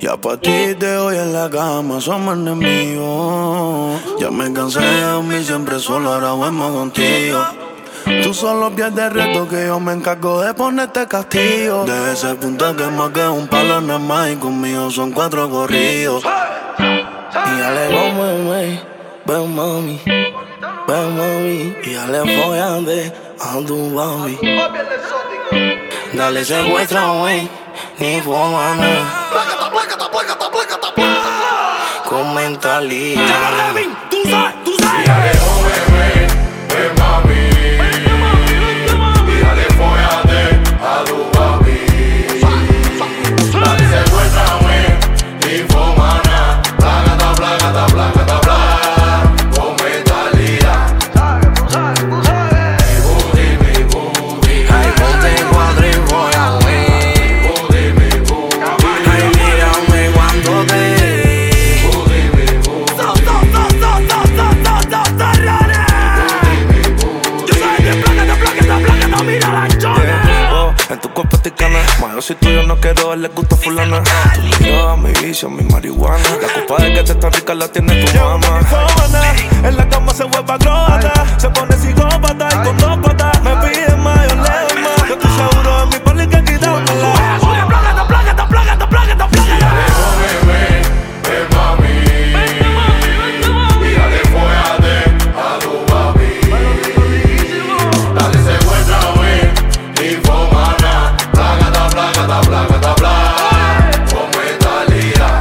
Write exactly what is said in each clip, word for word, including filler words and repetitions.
Ya pa' ti de hoy en la cama somos enemigos. Ya me cansé de mí siempre solo, ahora vamos contigo. Tú solo pierdes reto que yo me encargo de ponerte castigo. De ese punto que más que un palo nada más y conmigo son cuatro corridos. Y ya le vamos, wey, ven mami, ven mami. Y ya le follaste a tu mami. Dale secuestra, wey, ni fumana. Con mentalidad. Tú sabes, tú sabes. Y dale, oh, bebé, ven mami. Y dale, fóllate a tu papi. Dale, secuéstrame y fumana. Plácata, plácata, plácata, plá. Con mentalidad. Mi booty, mi booty. Ay, ponte cuatro y fóllame. Mi booty, mi booty. Ay, mírame cuando te. En tu cuerpo estoy cana, más yo soy tuyo, no quiero darle gusto a fulana. Tu mirada, mi vicio, mi marihuana. La culpa de que te está rica la tiene tu mamá. En la cama se vuelve acróbata, se pone psicópata y con dos patas me pide más, yo le doy más. Yo estoy seguro de mi poli que quitármela. Plácata, plácata, plácata, plácata, plácata. Dale, oh, bebé, ven mami. Y dale, fóllate a tu papi. Dale, secuéstrame y fumana. Plácata, plácata, plácata, plá. Con mentalidad.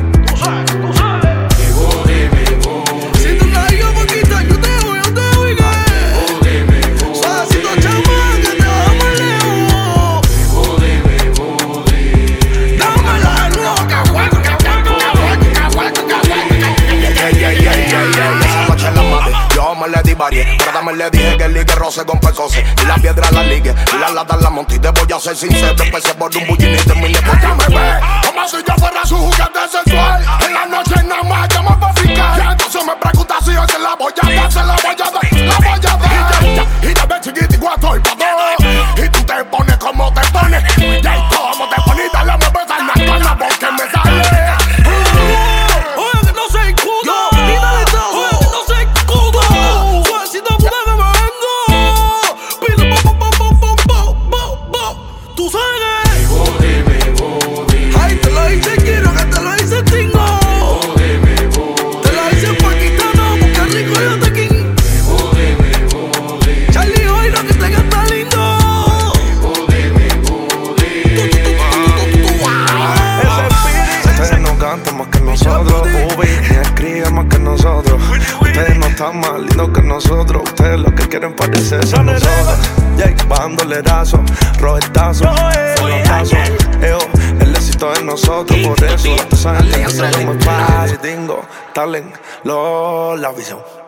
Mi booty, mi booty. Si tú la digas poquito, yo te voy, yo te voy, Mi booty, mi booty. suavecito, chama, que te vamos más lejos. Mi booty, mi booty. Dámela de nuevo, que juego, que juego, que juego, que juego, que juego. Yeah, yeah, yeah, yeah, yeah. Esa noche la maté, yo me le di varié. Pero también le dije que el ligue roce con pecoce. Y la piedra la ligue, y la lata la monté. Y te voy a ser sincero, empecé por un bullín y terminé por ti, bebé. Como si yo fuera su juguete sexual. En la noche nada más llamo pa' ficar. Y entonces me pregunta si yo se la voy a dar, se la voy a dar, la voy a dar. Y ya, y ya ves chiquito igual estoy pa' todo. Y tú te pones como te pones. Y ahí como te pones, dale, me besas la nalga porque me sale. Oye, que no se escudo. Oye, que no se escudo. Suavecito, porque me vengo. Pide po, po, po, po, po, po, po. Tú sabes. Mi booty, mi booty. Ay, te lo hice, quiero que te lo hice, tingo. Mi booty, mi booty. Te lo hice paquitano, porque rico yo te king. Mi booty, mi booty. Charlie, hoy lo que tenga está lindo. Mi booty, mi booty. Ustedes no cantan más que nosotros, ubi, ni escriben más que nosotros. Ustedes no están más lindos que nosotros. Ustedes lo que quieren parecerse a nosotros. Jay, bandolerazo, robertazo, pelotazo. Eo, el éxito es nosotros, por eso. Toda esa gente que se llama Paz, Dingo, Talent, lo, la visión.